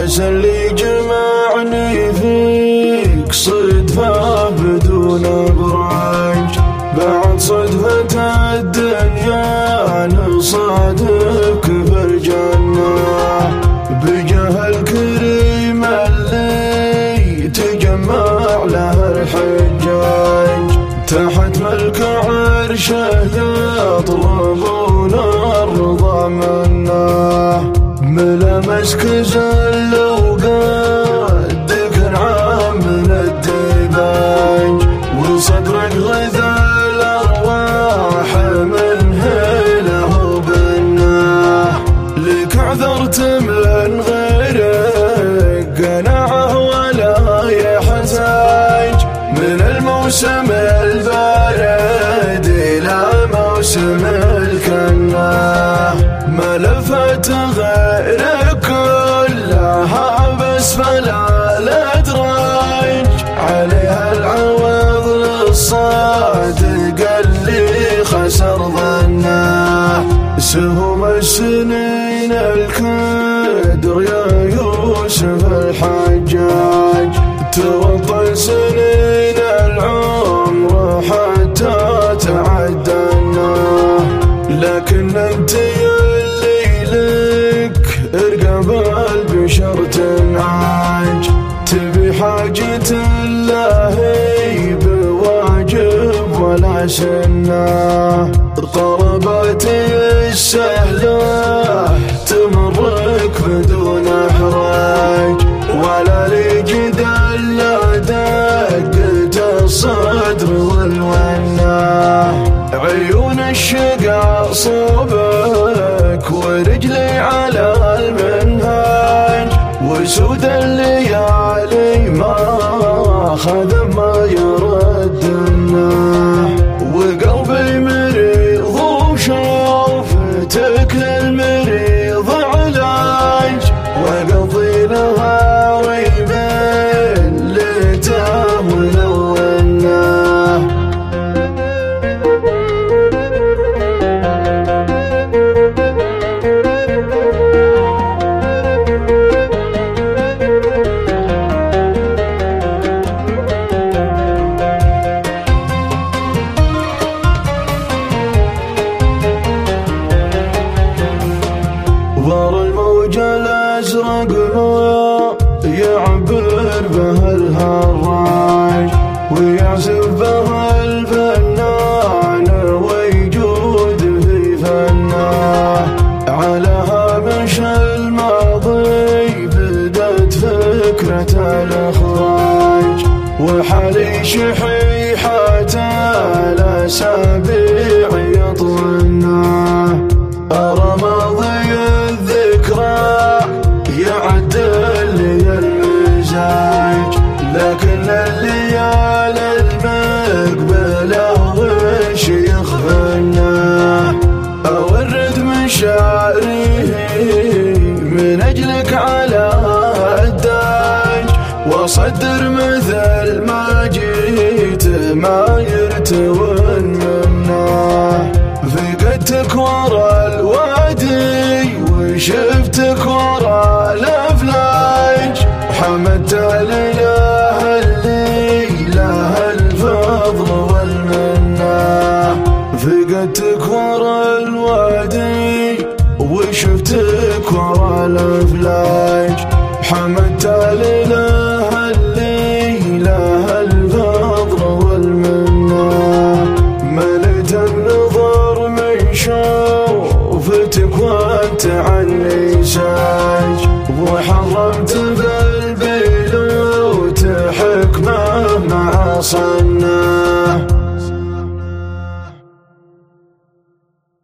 عسى اللي جمعني فيك صدفة بدون ابراج، بعد صدفة الدنيا نصادق بالجنة، بجاه الكريم اللي تجمع له الحجاج، تحت ملك عرشه يطلبون الرضا منه، ملامسك زل وقدك انعام من الديباج، وصدرك غذا الارواح من هله وبناه، لك عذرت من غيرك قناعه ولا يحتاج، من الموسم البارد الى موسم الكناه، ما لفت غيرك كلها بس فلا الادراج، عليها العوض للصادق اللي خسر ظنه، سهم السنين الكدر يا يوسف الحجاج، توطى سنين العمر حتى تعدنا، لكن انت اللي لك ارقب البشر تنعاج، تبي حاجة الله بواجب ولا سنة، طلباتي السهلة تمرك بدون احراج، ولا لي جدال لا دقت الصدر والوناه، عيون الشقا صوبك ورجلي على المنهاج، وسود الليالي ما خذ ما يردنا، وقلبي مريض وشوفتك للمريض علاج، وقضي لها ريبين لتامل وناه. ظهر الموج الازرق يعبر به الهراج، ويعزف به الفنان ويجود في فناه، على هامش الماضي بدت فكرة الاخراج، وحالي شحيحة الاسابيع يطولناه، أرى ماضي الذكرى يعدل لي المزاج، لكن الليالي المقبلة وش يخفناه، أورد مشاعري من أجلك على الداج، وأصدر مثل ما جيت ما يرتون منه، فقدتك ورا الوادي وشفتك ورا الافلاج، حمدت الاله اللي له الفضل والمنه، فقدتك ورا الوادي وشفتك ورا الافلاج، حمدت الاله اللي له الفضل والمنه، مليت النظر من شوفتك وانت عني ساج.